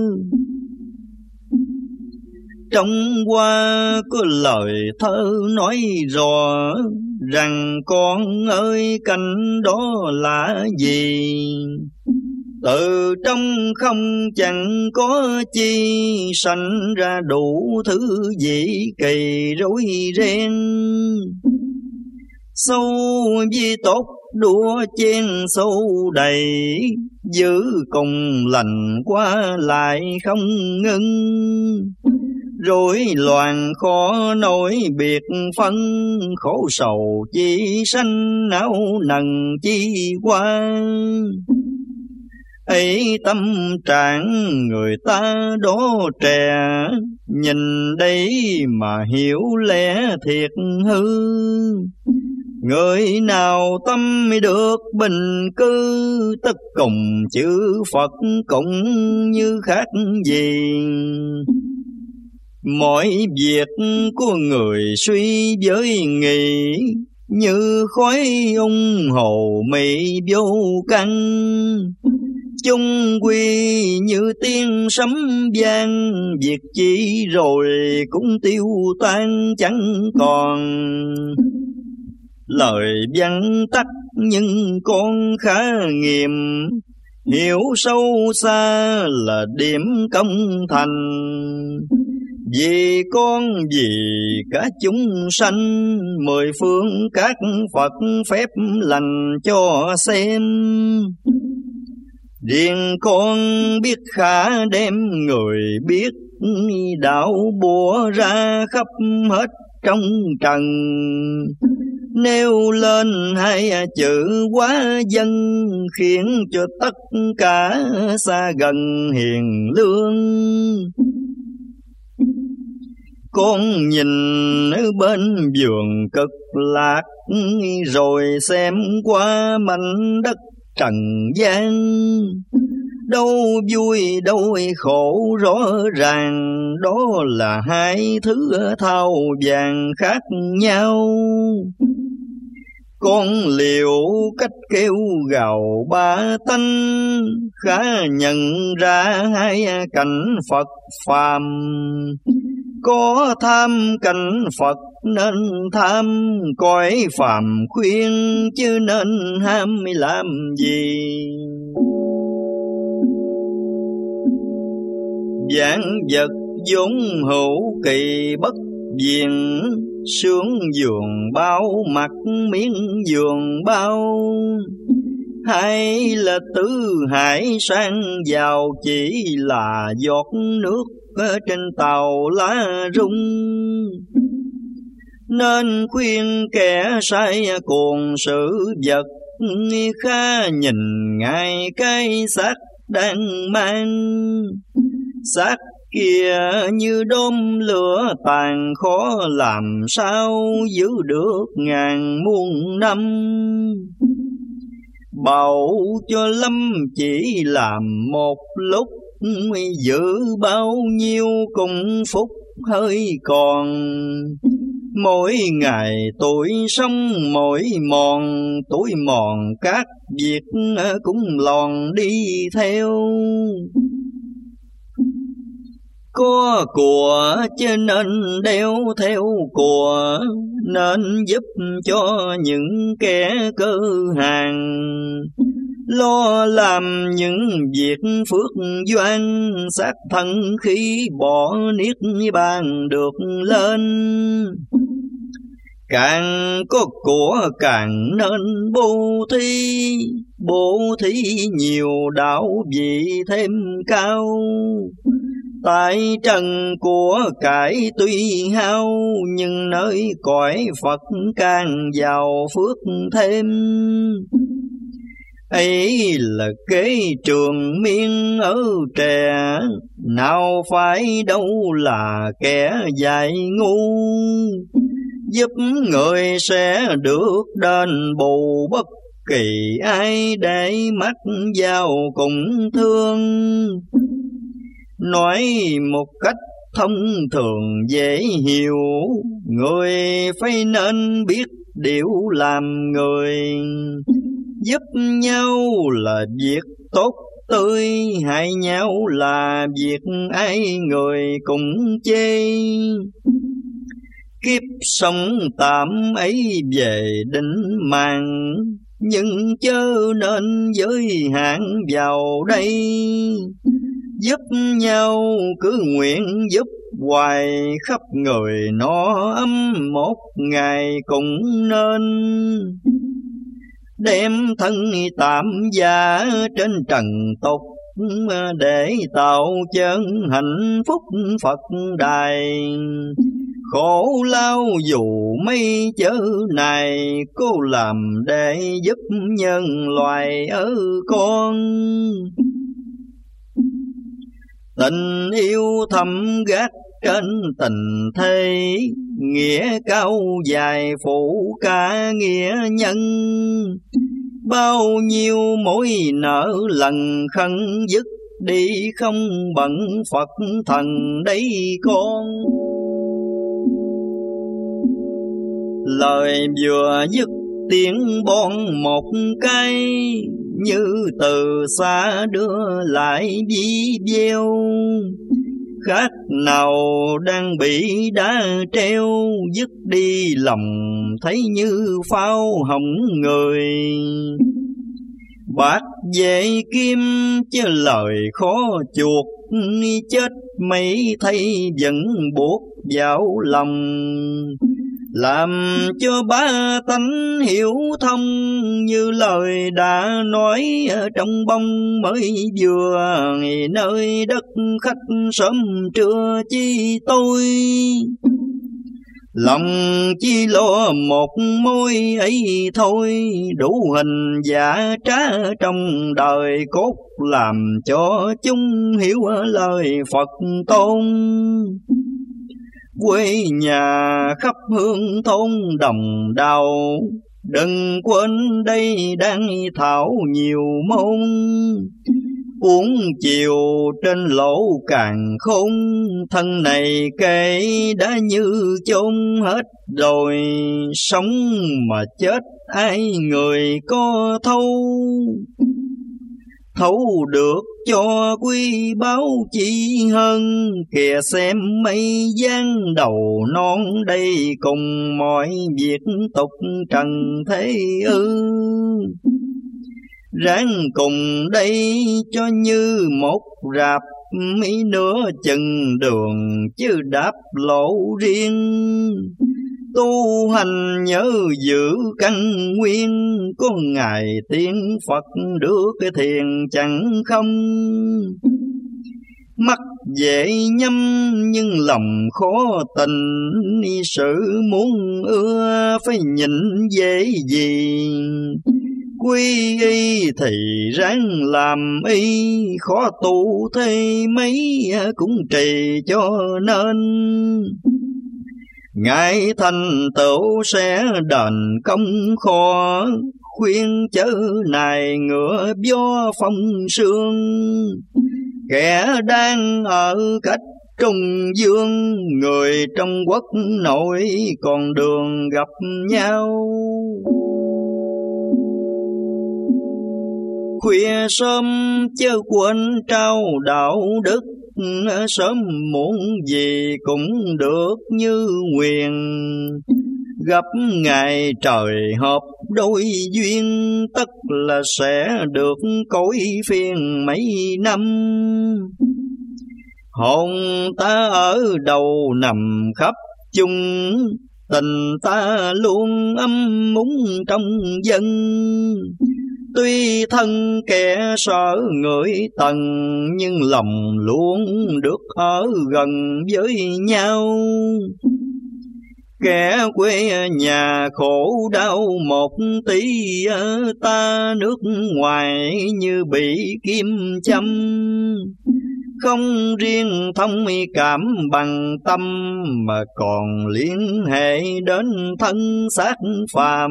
Trong hoa có lời thơ nói rõ rằng con ơi cánh đó là gì. Từ trong không chẳng có chi, sanh ra đủ thứ dị kỳ rối ren. Sâu vi tốt đua chen sâu đầy, giữ cùng lành qua lại không ngưng. Rối loạn khó nổi biệt phân, khổ sầu chi sanh não nần chi qua. Ấy tâm trạng người ta đố trẻ, nhìn đây mà hiểu lẽ thiệt hư. Người nào tâm được bình cư, tất cùng chữ Phật cũng như khác gì. Mọi việc của người suy với nghị, như khói ung hồ mị vô căn. Chung quy như tiếng sấm vang, việc chi rồi cũng tiêu tan chẳng còn. Lời vắn tắt nhưng con khá nghiêm, hiểu sâu xa là điểm công thành. Vì con vì cả chúng sanh, mười phương các Phật phép lành cho xem. Riêng con biết khả đem người biết, đạo bùa ra khắp hết trong trần. Nêu lên hai chữ quá dân, khiến cho tất cả xa gần hiền lương. Con nhìn ở bên vườn cực lạc, rồi xem qua mảnh đất trần gian. Đâu vui đâu khổ rõ ràng, đó là hai thứ thao vàng khác nhau. Con liều cách kêu gào ba tánh, khá nhận ra hai cảnh Phật phàm. Có tham cảnh Phật nên tham, cõi phàm khuyên chứ nên ham làm gì. Vạn vật vốn hữu kỳ bất diệt, sướng giường bao mặt miếng giường bao. Hay là tứ hải sang giàu, chỉ là giọt nước ở trên tàu lá rung. Nên khuyên kẻ sai cuồng sự vật, khá nhìn ngay cái xác đang mang. Xác kia như đốm lửa tàn, khó làm sao giữ được ngàn muôn năm. Bảo cho lâm chỉ làm một lúc, giữ bao nhiêu cùng phúc hơi còn. Mỗi ngày tuổi sống mỗi mòn, tuổi mòn các việc cũng lòn đi theo. Có của cho nên đeo theo của, nên giúp cho những kẻ cơ hàng. Lo làm những việc phước doan, xác thân khi bỏ niết bàn được lên. Càng có của càng nên bố thí, bố thí nhiều đạo vị thêm cao. Tại trần của cải tuy hao, nhưng nơi cõi Phật càng giàu phước thêm. Ấy là kế trường miên ở trẻ, nào phải đâu là kẻ dại ngu. Giúp người sẽ được đền bù bất kỳ ai để mắt vào cùng thương. Nói một cách thông thường dễ hiểu, người phải nên biết điều làm người. Giúp nhau là việc tốt tươi, hại nhau là việc ai người cùng chê. Kiếp sống tạm ấy về định mạng, nhưng chớ nên giới hạn vào đây. Giúp nhau cứ nguyện giúp hoài, khắp người nó ấm một ngày cũng nên. Đem thân tạm gia trên trần tục, để tạo chân hạnh phúc Phật đài. Khổ lao dù mấy chớ này, cố làm để giúp nhân loại ở con. Tình yêu thầm gác trên tình thế, nghĩa cao dài phụ cả nghĩa nhân. Bao nhiêu mối nợ lần khẩn dứt đi, không bận Phật thần đấy con. Lời vừa dứt tiếng bon một cái, như từ xa đưa lại vi veo. Khác nào đang bị đá treo, dứt đi lòng thấy như pháo hỏng người. Bạc về kim chứ lời khó chuộc, chết mấy thấy vẫn buộc vào lòng. Làm cho ba tánh hiểu thông, như lời đã nói trong bông mới vừa. Nơi đất khách sớm trưa chi tôi, lòng chi lo một mối ấy thôi. Đủ hình giả trá trong đời cốt, làm cho chúng hiểu lời Phật tôn. Quê nhà khắp hương thôn đồng đào, đừng quên đây đang thảo nhiều môn. Uống chiều trên lỗ càng khôn, thân này kể đã như chôn hết rồi. Sống mà chết ai người có thấu, thấu được cho quý báu chỉ hơn. Kìa xem mây giăng đầu non đây, cùng mọi việc tục trần thế ư. Ráng cùng đây cho như một rạp, mấy nửa chừng đường chứ đáp lộ riêng. Tu hành nhớ giữ căn nguyên, có ngày tiên Phật đưa cái thiền chẳng không. Mắt dễ nhắm nhưng lòng khó tình, sự muốn ưa phải nhịn dễ gì. Quy y thì ráng làm y, khó tu thế mấy cũng trì cho nên. Ngài thành tựu sẽ đền công khó, khuyên chớ này ngựa gió phong sương. Kẻ đang ở cách Trung Dương, người trong quốc nội còn đường gặp nhau. Khuya sớm chớ quên trao đạo đức, sớm muộn gì cũng được như nguyện. Gặp ngày trời hợp đôi duyên, tất là sẽ được cõi phiền mấy năm. Hồn ta ở đầu nằm khắp chung, tình ta luôn âm múng trong dân. Tuy thân kẻ sợ người tần, nhưng lòng luôn được ở gần với nhau. Kẻ quê nhà khổ đau một tí, ta nước ngoài như bị kim châm. Không riêng thông cảm bằng tâm, mà còn liên hệ đến thân xác phàm.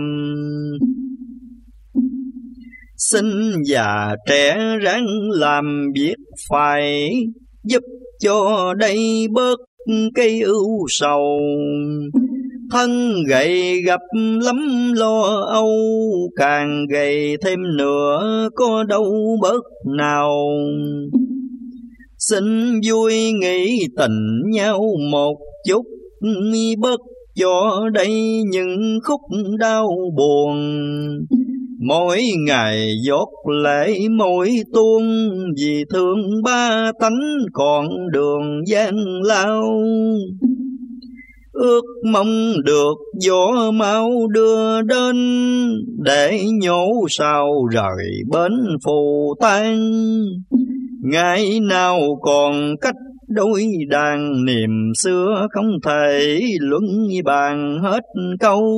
Xin già trẻ ráng làm việc phải, giúp cho đây bớt cây ưu sầu. Thân gầy gặp lắm lo âu, càng gầy thêm nữa có đâu bớt nào. Xin vui nghĩ tình nhau một chút, bớt cho đây những khúc đau buồn. Mỗi ngày giọt lệ mỗi tuôn, vì thương ba tánh còn đường gian lao. Ước mong được gió mau đưa đến, để nhổ sao rời bến phù tan. Ngày nào còn cách đôi đàn, niềm xưa không thể luận bàn hết câu.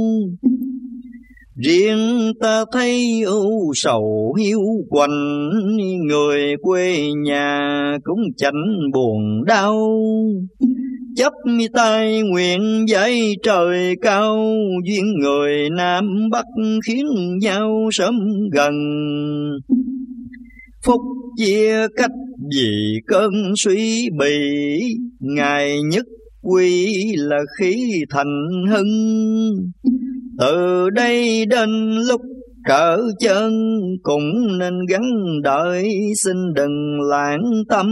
Riêng ta thấy ưu sầu hiu quạnh, người quê nhà cũng chẳng buồn đau. Chấp tay nguyện dạy trời cao, duyên người Nam Bắc khiến nhau sớm gần. Phúc chia cách vì cơn suy bì, ngày nhất quy là khí thành hưng. Từ đây đến lúc trở chân, cũng nên gắn đợi xin đừng lãng tâm.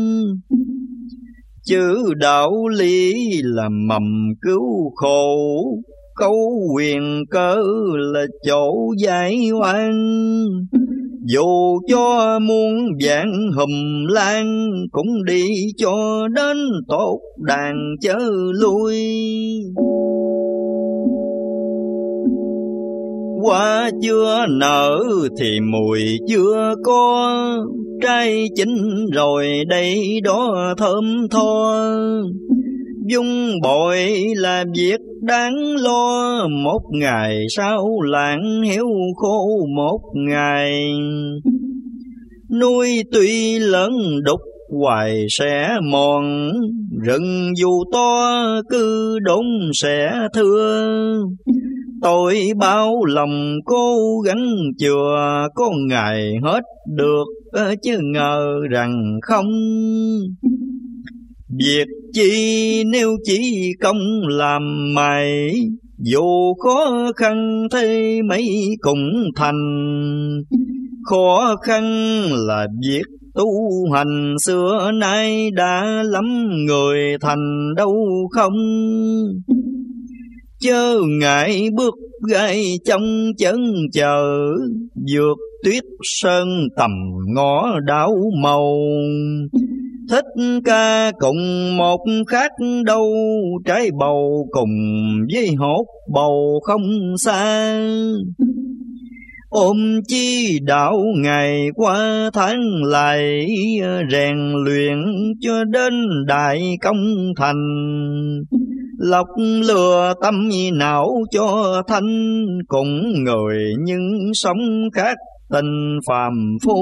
Chữ đạo lý là mầm cứu khổ, câu quyền cơ là chỗ giải oan. Dù cho muôn vạn hùm lan, cũng đi cho đến tốt đàn chớ lui. Hoa chưa nở thì mùi chưa có, trái chín rồi đây đó thơm tho. Dung bội là việc đáng lo, một ngày sau lạng héo khô một ngày. Nuôi tuy lớn đục hoài sẽ mòn, rừng dù to cứ đốn sẽ thưa. Tôi bao lòng cố gắng chừa, có ngày hết được chứ ngờ rằng không. Việc chi nếu chỉ công làm mày, dù khó khăn thế mấy cũng thành. Khó khăn là việc tu hành, xưa nay đã lắm người thành đâu không. Chớ ngại bước gai trong chân chờ, vượt tuyết sơn tầm ngõ đảo màu. Thích ca cùng một khác đâu, trái bầu cùng với hột bầu không xa. Ôm chi đạo ngày qua tháng lại, rèn luyện cho đến đại công thành. Lọc lừa tâm não cho thanh, cùng người nhưng sống khác tình phàm phu.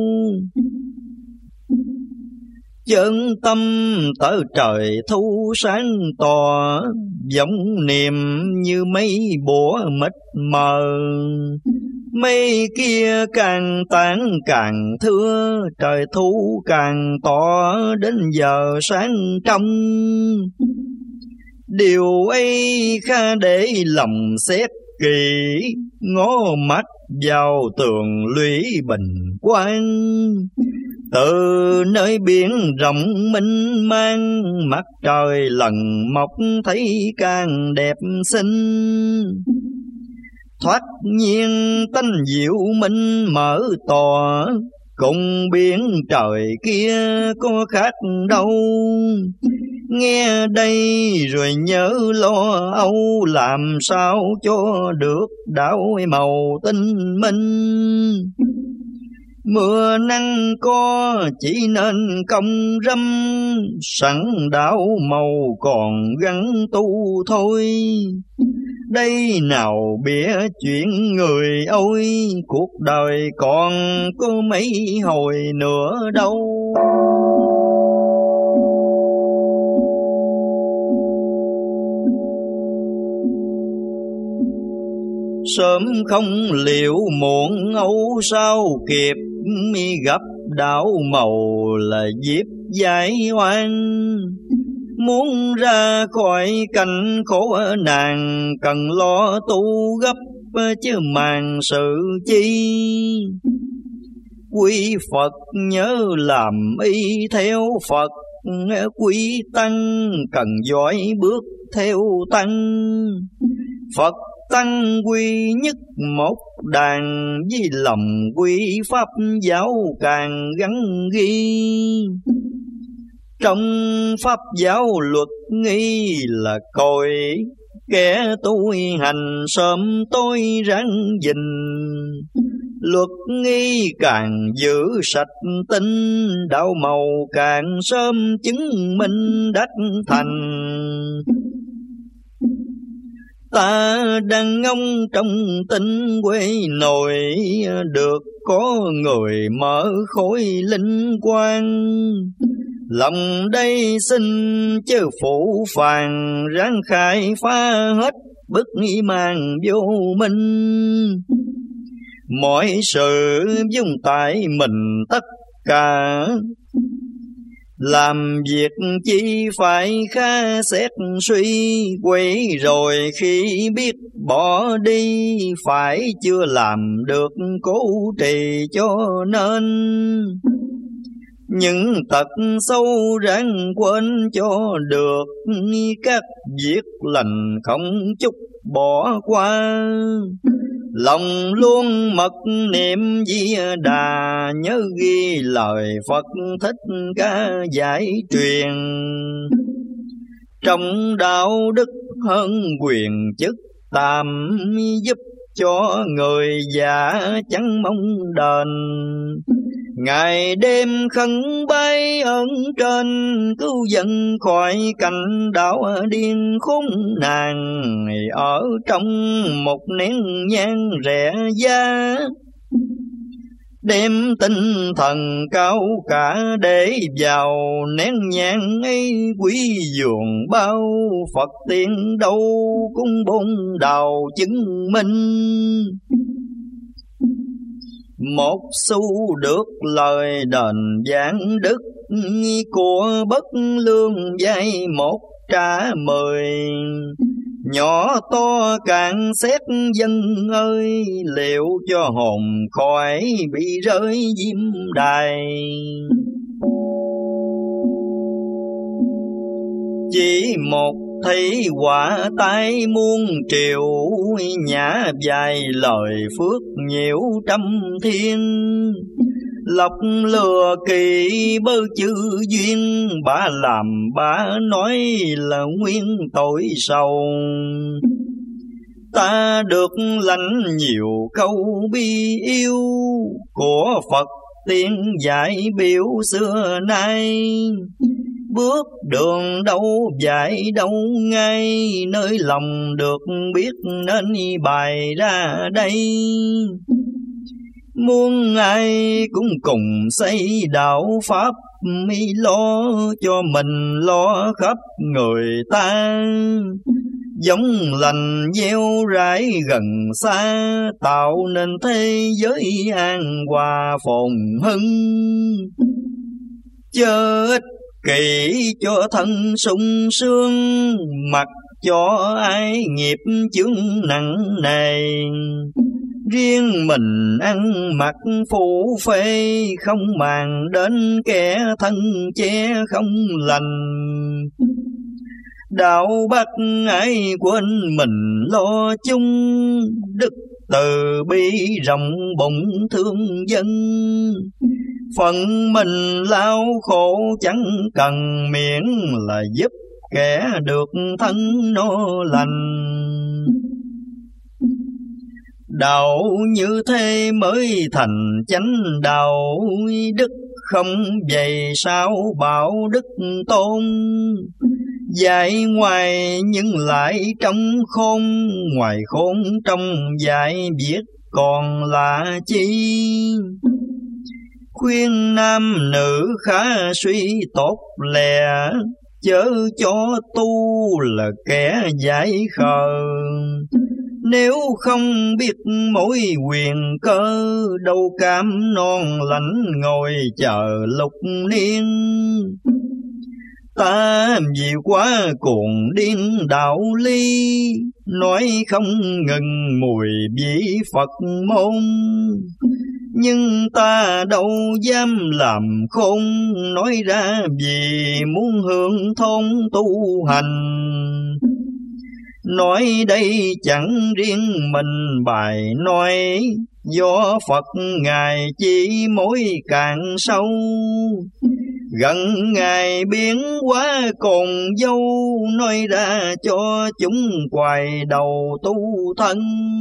Chân tâm tới trời thu sáng tỏ, giống niềm như mây bủa mịt mờ. Mây kia càng tán càng thưa, trời thu càng tỏ đến giờ sáng trong. Điều ấy kha để lòng xét kỳ, ngó mắt vào tường lũy bình quang. Từ nơi biển rộng mênh mang, mặt trời lần mọc thấy càng đẹp xinh. Thoát nhiên tánh diệu minh mở tỏ, cùng biển trời kia có khác đâu. Nghe đây rồi nhớ lo âu, làm sao cho được đạo màu tinh minh. Mưa nắng có chỉ nên công râm, sẵn đạo màu còn gắn tu thôi. Đây nào bịa chuyện người ôi, cuộc đời còn có mấy hồi nữa đâu. Sớm không liệu muộn âu sao kịp, gặp đạo màu là dịp giải oan. Muốn ra khỏi cảnh khổ nàng, cần lo tu gấp chứ màng sự chi. Quý Phật nhớ làm y theo Phật, quý tăng cần giỏi bước theo tăng. Phật tăng quy nhất một đàn, với lòng quy pháp giáo càng gắn ghi. Trong pháp giáo luật nghi là cội, kẻ tu hành sớm tối ráng gìn. Luật nghi càng giữ sạch tinh, đạo màu càng sớm chứng minh đắc thành. Ta đang ngóng trong tinh quê nội, được có người mở khối linh quang. Lòng đây xin chớ phụ phàng, ráng khai phá hết bức nghi màng vô minh. Mọi sự dung tại mình tất cả, làm việc chi phải khá xét suy. Quay rồi khi biết bỏ đi, phải chưa làm được cố trì cho nên. Những tật sâu ráng quên cho được, các việc lành không chút bỏ qua. Lòng luôn mật niệm Di Đà, nhớ ghi lời Phật Thích Ca giải truyền. Trong đạo đức hơn quyền chức tam, giúp cho người già chẳng mong đền. Ngày đêm khấn bái ơn trên, cứu dân khỏi cảnh đảo điên khốn nàng. Ở trong một nén nhang rẻ giá, đem tinh thần cao cả để vào nén nhang ấy. Quý dường bao Phật tiên đâu cũng bôn đào chứng minh. Một xu được lời đền giảng đức, của bất lương dạy một trả mười. Nhỏ to càng xét dân ơi, liệu cho hồn khỏi bị rơi diêm đài. Chỉ một thấy quả tai muôn triệu, nhã dài lời phước nhiều trăm thiên. Lọc lừa kỳ bơ chữ duyên, bà làm bà nói là nguyên tội sầu. Ta được lãnh nhiều câu bi yêu, của Phật tiên dạy biểu xưa nay. Bước đường đâu dạy đâu ngay, nơi lòng được biết nên bày ra đây. Muốn ai cũng cùng xây đạo pháp, mi lo cho mình lo khắp người ta. Giống lành gieo rải gần xa, tạo nên thế giới an hòa phồn hưng. Chớ ích kỷ cho thân sung sướng, mặc cho ai nghiệp chướng nặng nề. Riêng mình ăn mặc phủ phê, không màng đến kẻ thân che không lành. Đạo bắt ai quên mình lo chung, đức từ bi rộng bụng thương dân. Phận mình lao khổ chẳng cần miễn là giúp kẻ được thân nó lành. Đạo như thế mới thành chánh đạo, đức không vậy sao bảo đức tôn. Dạy ngoài nhưng lại trong khôn, ngoài khôn trong dạy biết còn là chi. Khuyên nam nữ khá suy tốt lè, chớ cho tu là kẻ giải khờ. Nếu không biết mỗi quyền cơ, đâu cam non lạnh ngồi chờ lục niên. Ta vì quá cuồng điên đạo lý, nói không ngừng mùi vị Phật môn. Nhưng ta đâu dám làm khôn, nói ra vì muốn hưởng thôn tu hành. Nói đây chẳng riêng mình bài nói, do Phật Ngài chỉ mối càng sâu. Gần Ngài biến hóa còn dâu, nói ra cho chúng quay đầu tu thân.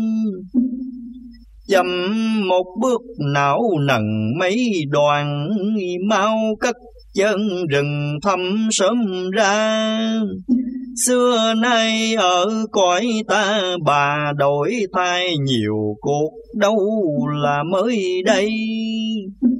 Chậm một bước não nần mấy đoàn, mau cất chân rừng thăm sớm ra. Xưa nay ở cõi ta bà đổi thay nhiều cuộc, đâu là mới đây.